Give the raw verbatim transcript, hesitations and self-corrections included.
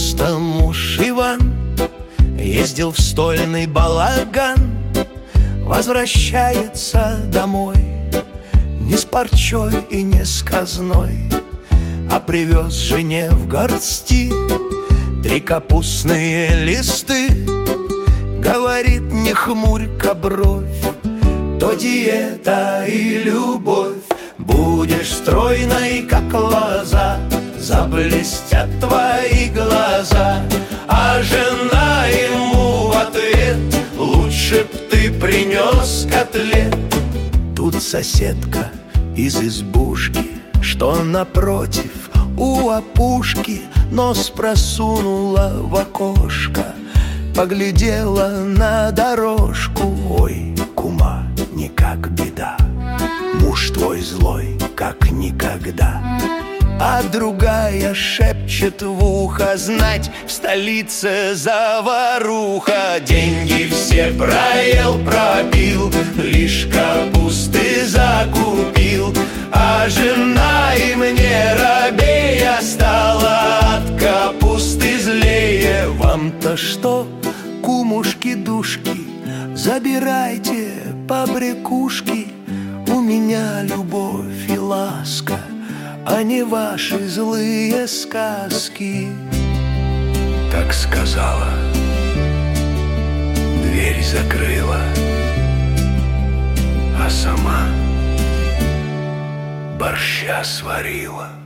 Просто муж Иван ездил в стольный балаган, возвращается домой не с парчой и не с казной, а привез жене в горсти три капустные листы. Говорит: не хмурь-ка бровь, то диета и любовь. Будешь стройной, как лоза, заблестят твои глаза. А жена ему в ответ: лучше б ты принес котлет. Тут соседка из избушки, что напротив у опушки, нос просунула в окошко, поглядела на дорожку. Ой, кума, никак беда, муж твой злой, как никогда. А другая шепчет в ухо: знать, в столице заваруха. Деньги все проел, пропил, лишь капусты закупил. А жена и мне рабея стала, от капусты злее. Вам-то что, кумушки-душки, забирайте побрякушки. У меня любовь и ласка, а не ваши злые сказки. Так сказала, дверь закрыла, а сама борща сварила.